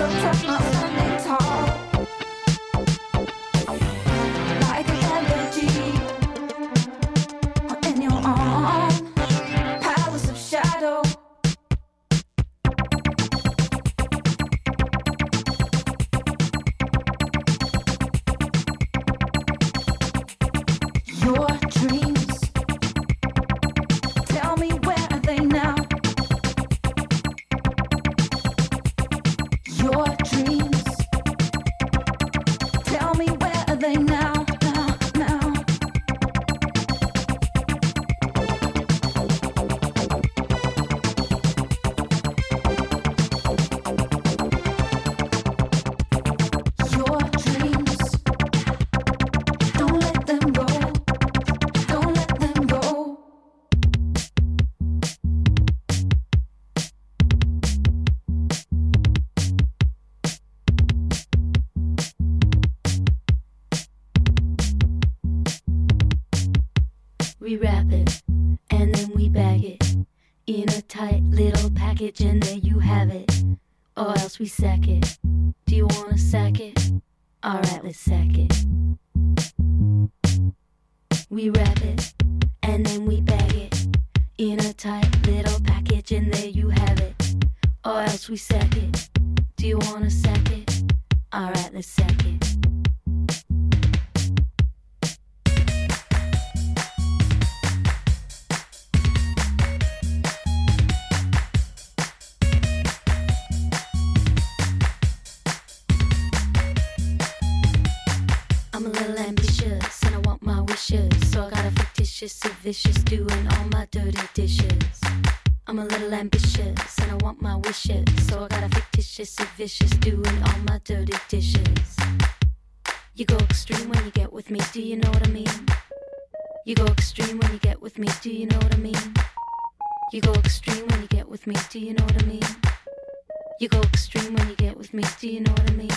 We wrap it, and then we bag it in a tight little package, and there you have it. Or else we sack it. Do you wanna sack it? Alright, let's sack it. We wrap it, and then we bag it in a tight little package, and there you have it. Or else we sack it. Do you wanna sack it? Alright, let's sack it. I'm a little ambitious and I want my wishes, so I got a fictitious, a vicious doing all my dirty dishes. I'm a little ambitious and I want my wishes, so I got a fictitious, a vicious doing all my dirty dishes. You go extreme when you get with me, do you know what I mean? You go extreme when you get with me, do you know what I mean? You go extreme when you get with me, do you know what I mean? You go extreme when you get with me, do you know what I mean?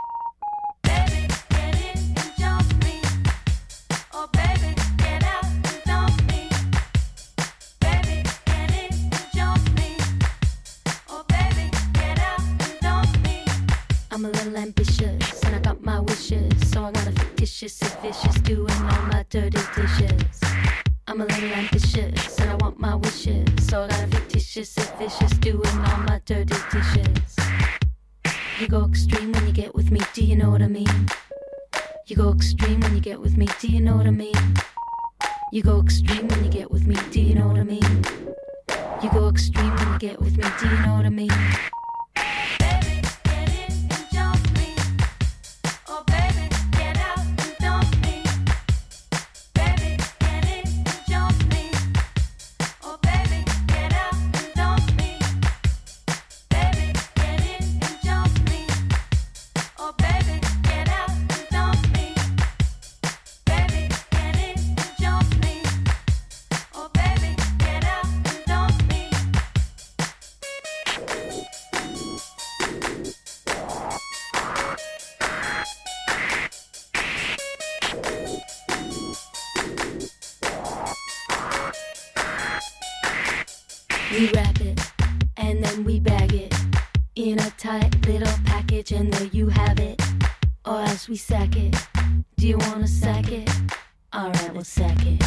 I'm a little ambitious and I got my wishes, so I got a fictitious, a vicious doing all my dirty dishes. I'm a little ambitious and I want my wishes, so I got a fictitious, a vicious doing all my dirty dishes. You go extreme when you get with me, do you know what I mean? You go extreme when you get with me, do you know what I mean? You go extreme when you get with me, do you know what I mean? You go extreme when you get with me, do you know what I mean? We wrap it, and then we bag it in a tight little package, and there you have it. Or else we sack it. Do you wanna sack it? Alright, we'll sack it.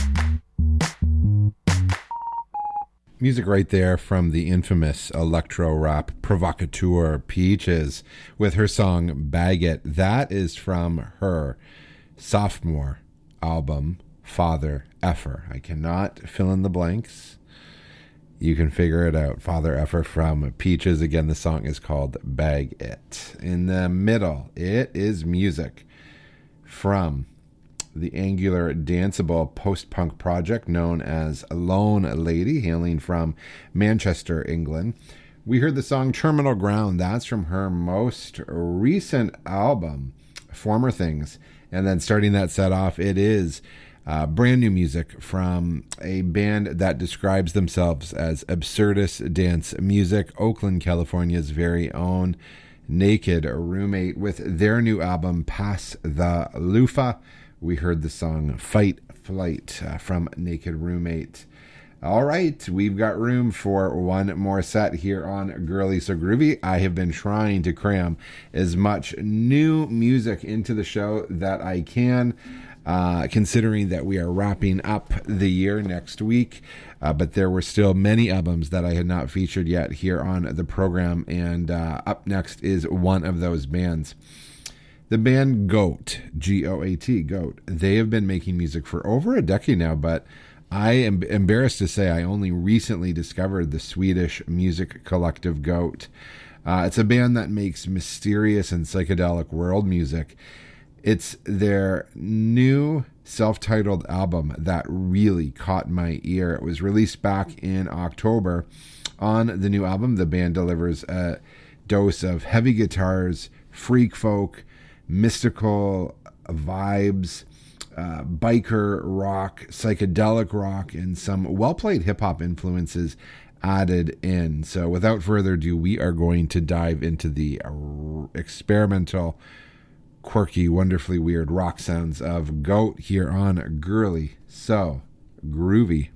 Music right there from the infamous electro-rap provocateur Peaches with her song Bag It. That is from her sophomore album, Father Effer. I cannot fill in the blanks. You can figure it out. Father Effer from Peaches. Again, the song is called Bag It. In the middle, it is music from the angular danceable post-punk project known as Lone Lady, hailing from Manchester, England. We heard the song Terminal Ground. That's from her most recent album, Former Things. And then starting that set off, it is brand new music from a band that describes themselves as absurdist dance music, Oakland, California's very own Naked Roommate, with their new album Pass the Loofah. We heard the song Fight Flight from Naked Roommate. All right, we've got room for one more set here on Girly So Groovy. I have been trying to cram as much new music into the show that I can, considering that we are wrapping up the year next week. But there were still many albums that I had not featured yet here on the program, and up next is one of those bands. The band Goat, G-O-A-T, Goat. They have been making music for over a decade now, but I am embarrassed to say I only recently discovered the Swedish music collective Goat. It's a band that makes mysterious and psychedelic world music. It's their new self-titled album that really caught my ear. It was released back in October. On the new album, the band delivers a dose of heavy guitars, freak folk, mystical vibes, biker rock, psychedelic rock, and some well-played hip-hop influences added in. So without further ado, we are going to dive into the experimental, quirky, wonderfully weird rock sounds of Goat here on Girly So Groovy.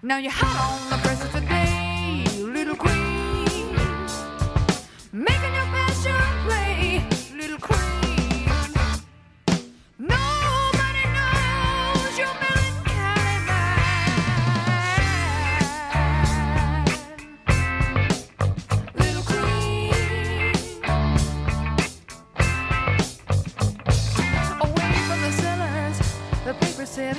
Now you're hot on the press of today, little queen. Making your passion play, little queen. Nobody knows your melancholy mind, little queen. Away from the cellars, the paper said.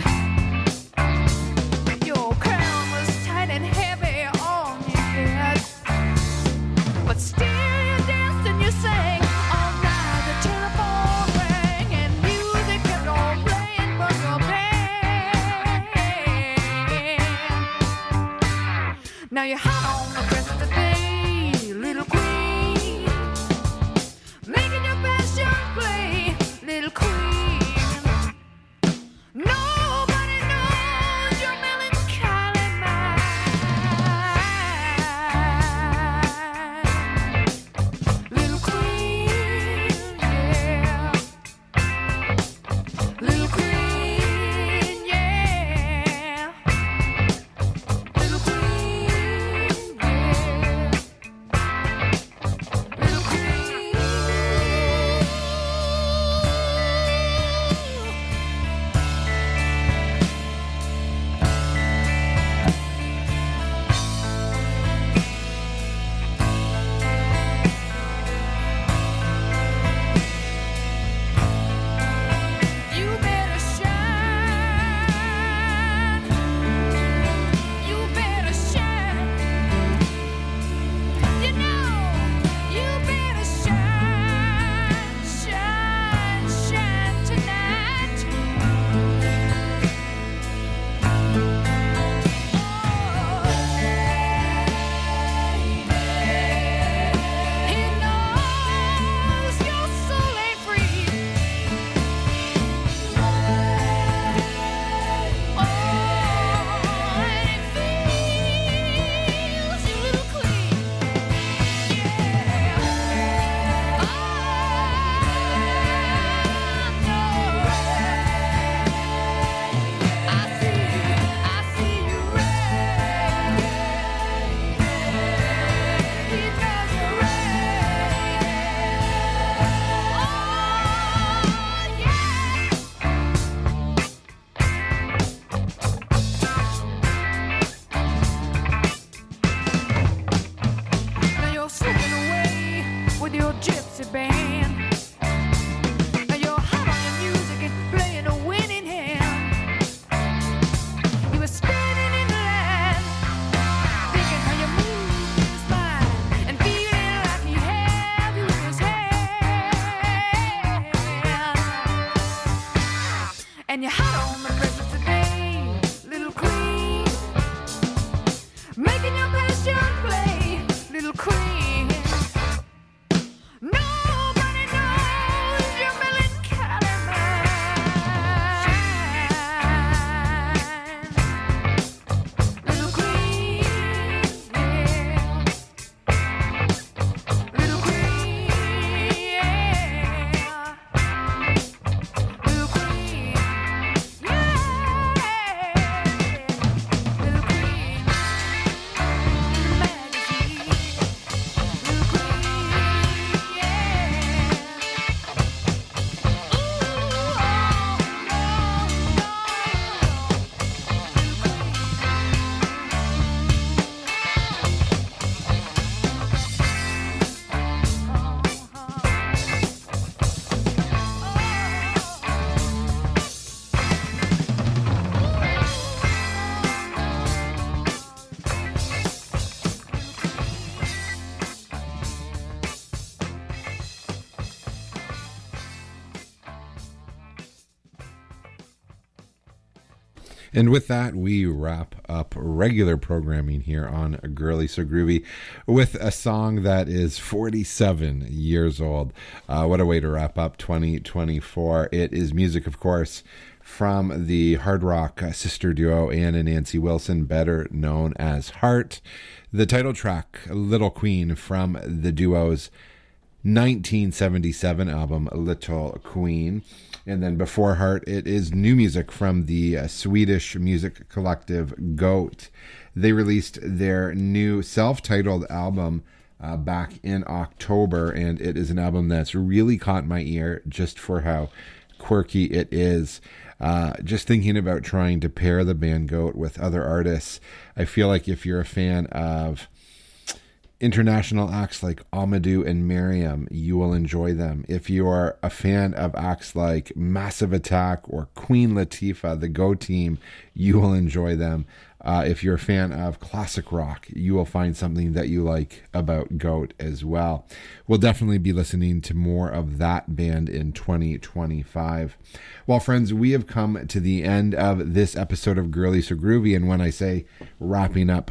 Your crown was tight and heavy on your head, but still you danced and you sang all night. The telephone rang and music kept on playing from your pen. Now you're hot on the rest of the day, little queen, making your passion play, little queen. Nobody knows your melancholy mind, little queen, yeah, little queen, yeah, little queen, yeah, little queen. You better shine. You better shine. You know, you better shine, shine, shine tonight. He knows your soul ain't free. And it feels you, little queen. Yeah. I see you red. He knows you're red. Now you're slipping away with your gypsy band. Now you're hot on your music and playing a winning hand. You were standing in the line, thinking how you move his mind and feeling like he had you in his hand. And you're hot on the press of today, little queen, making your passion play, little queen. Nobody knows your melancholy mind, little queen, yeah, little queen, yeah, little queen, yeah, little queen. Magazine, little queen, yeah. And with that, we wrap up regular programming here on Girly So Groovy with a song that is 47 years old. What a way to wrap up 2024. It is music, of course, from the hard rock sister duo Ann and Nancy Wilson, better known as Heart. The title track, Little Queen, from the duo's 1977 album Little Queen. And then before Heart, it is new music from the Swedish music collective Goat. They released their new self-titled album back in October, and it is an album that's really caught my ear just for how quirky it is. Just thinking about trying to pair the band Goat with other artists, I feel like if you're a fan of international acts like Amadou and Miriam, you will enjoy them. If you are a fan of acts like Massive Attack or Queen Latifah, the Go Team, you will enjoy them. If you're a fan of classic rock, you will find something that you like about Goat as well. We'll definitely be listening to more of that band in 2025. Well, friends, we have come to the end of this episode of Girly So Groovy, and when I say wrapping up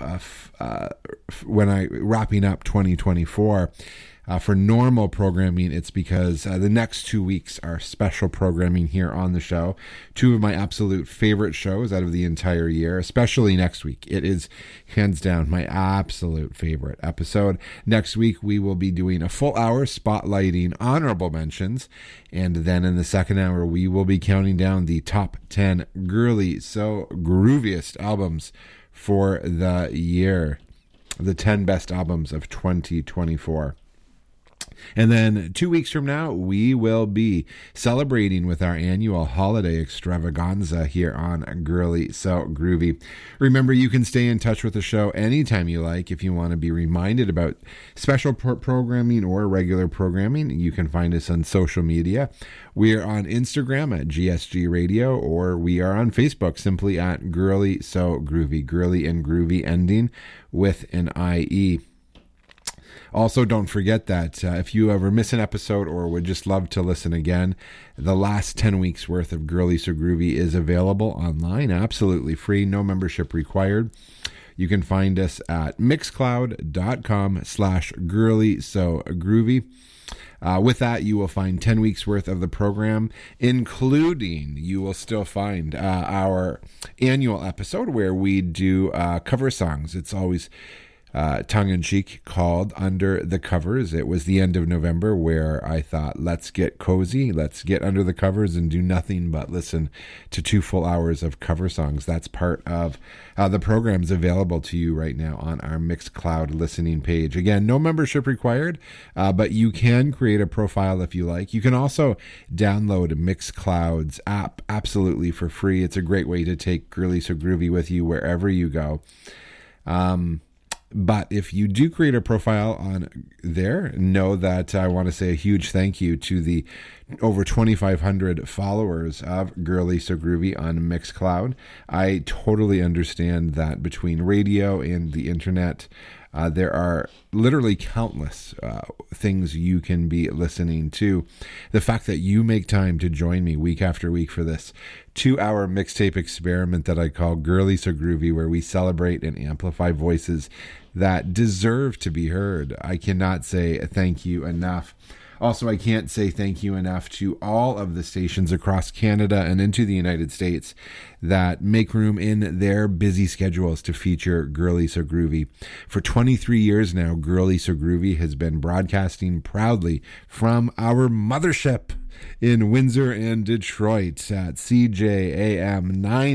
2024, for normal programming, it's because the next 2 weeks are special programming here on the show. Two of my absolute favorite shows out of the entire year, especially next week. It is hands down my absolute favorite episode. Next week, we will be doing a full hour spotlighting honorable mentions. And then in the second hour, we will be counting down the top 10 Girly So Grooviest albums for the year. The 10 best albums of 2024. And then 2 weeks from now, we will be celebrating with our annual holiday extravaganza here on Girly So Groovy. Remember, you can stay in touch with the show anytime you like. If you want to be reminded about special programming or regular programming, you can find us on social media. We are on Instagram at GSG Radio, or we are on Facebook simply at Girly So Groovy. Girly and Groovy ending with an IE. Also, don't forget that if you ever miss an episode or would just love to listen again, the last 10 weeks worth of Girly So Groovy is available online, absolutely free, no membership required. You can find us at mixcloud.com/Girly So Groovy. With that, you will find 10 weeks worth of the program, including you will still find our annual episode where we do cover songs. It's always tongue-in-cheek called Under the Covers. It was the end of November where I thought, let's get cozy, let's get under the covers and do nothing but listen to 2 full hours of cover songs. That's part of the program's available to you right now on our Mixcloud listening page. Again, no membership required, but you can create a profile if you like. You can also download Mixcloud's app absolutely for free. It's a great way to take Girly So Groovy with you wherever you go. But if you do create a profile on there, know that I want to say a huge thank you to the over 2,500 followers of Girly So Groovy on Mixcloud. I totally understand that between radio and the internet, there are literally countless things you can be listening to. The fact that you make time to join me week after week for this 2-hour mixtape experiment that I call Girly So Groovy, where we celebrate and amplify voices that deserve to be heard. I cannot say thank you enough. Also, I can't say thank you enough to all of the stations across Canada and into the United States that make room in their busy schedules to feature Girly So Groovy. For 23 years now, Girly So Groovy has been broadcasting proudly from our mothership in Windsor and Detroit at CJAM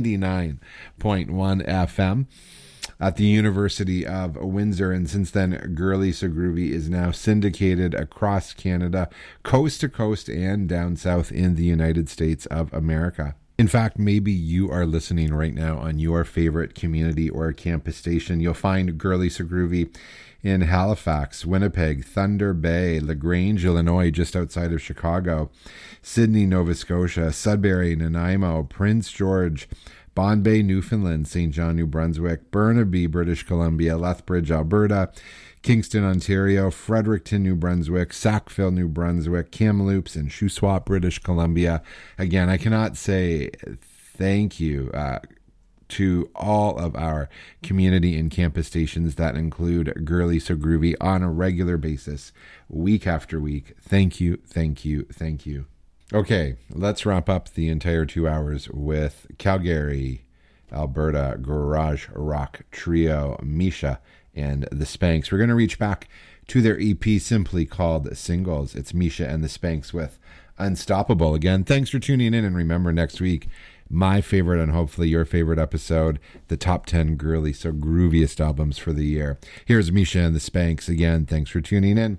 99.1 FM. At the University of Windsor, and since then, Girly So Groovy is now syndicated across Canada, coast to coast and down south in the United States of America. In fact, maybe you are listening right now on your favorite community or campus station. You'll find Girly So Groovy in Halifax, Winnipeg, Thunder Bay, LaGrange, Illinois, just outside of Chicago, Sydney, Nova Scotia, Sudbury, Nanaimo, Prince George, Bombay, Newfoundland, St. John, New Brunswick, Burnaby, British Columbia, Lethbridge, Alberta, Kingston, Ontario, Fredericton, New Brunswick, Sackville, New Brunswick, Kamloops, and Shuswap, British Columbia. Again, I cannot say thank you to all of our community and campus stations that include Girly So Groovy on a regular basis, week after week. Thank you, thank you, thank you. Okay, let's wrap up the entire 2 hours with Calgary, Alberta garage rock trio Misha and the Spanks. We're going to reach back to their EP simply called Singles. It's Misha and the Spanks with Unstoppable. Again, thanks for tuning in, and remember, next week, my favorite and hopefully your favorite episode, the top 10 girly, so grooviest albums for the year. Here's Misha and the Spanks again. Thanks for tuning in.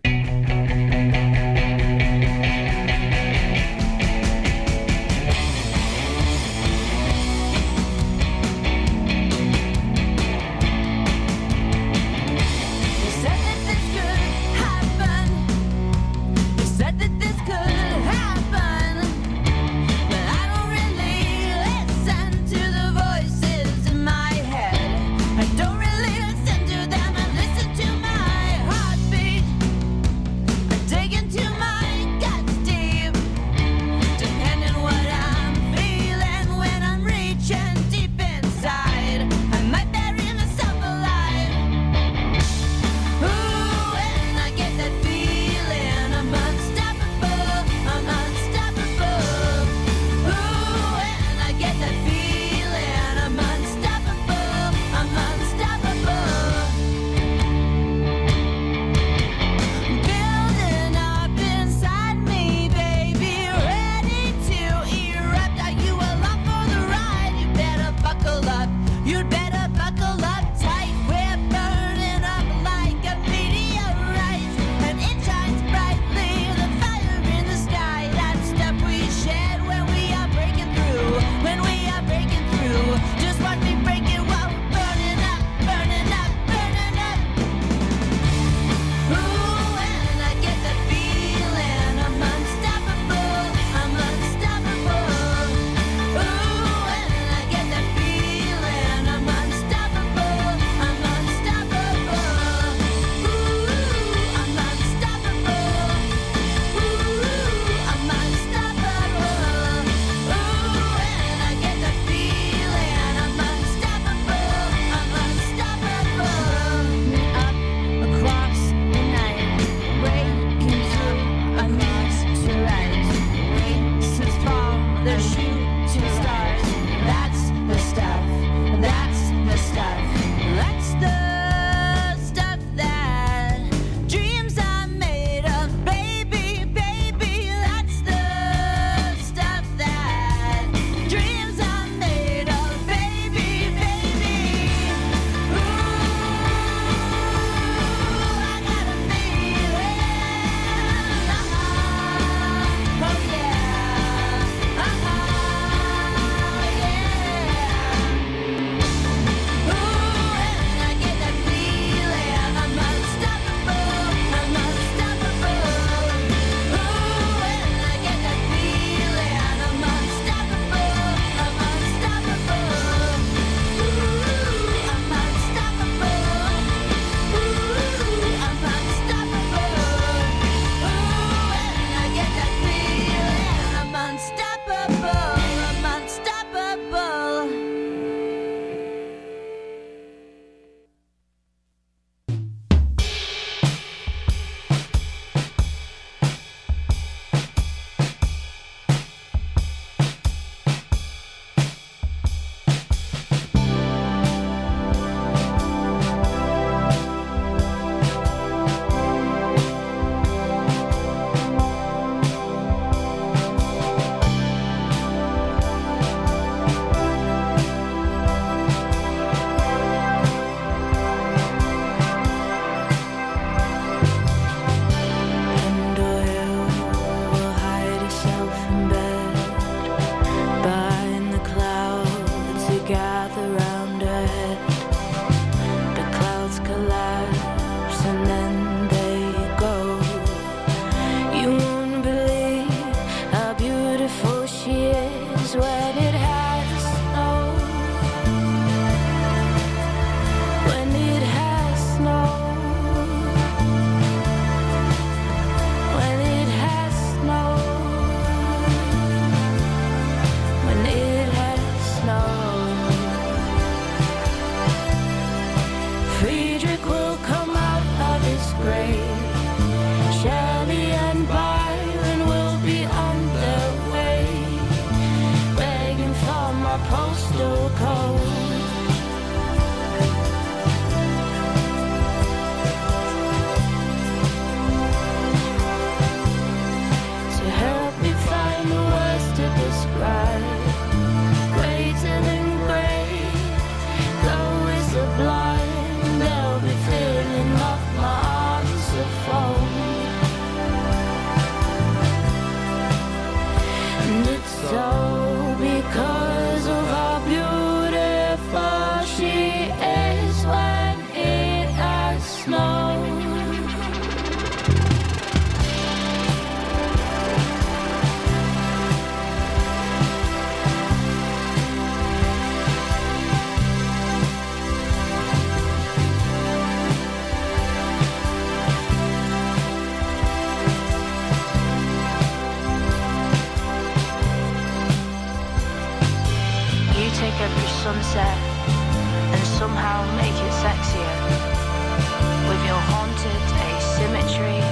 it sexier with your haunted asymmetry.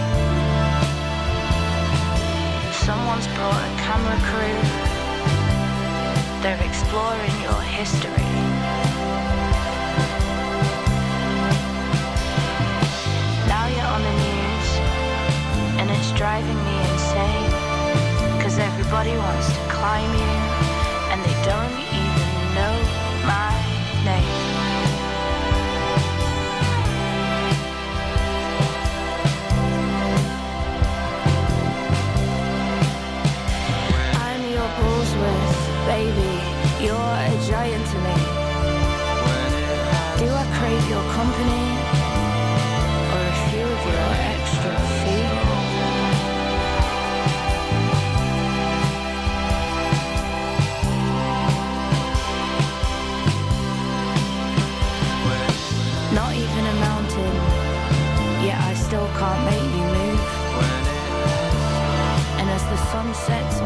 Someone's brought a camera crew. They're exploring your history. Now you're on the news, and it's driving me insane. 'Cause everybody wants to climb you, and they don't even know my name. I'm your Bullsworth, baby, you're a giant to me. Do I crave your company, or a few of your extra feet? Not even a mountain, yet I still can't make you move. And as the sun sets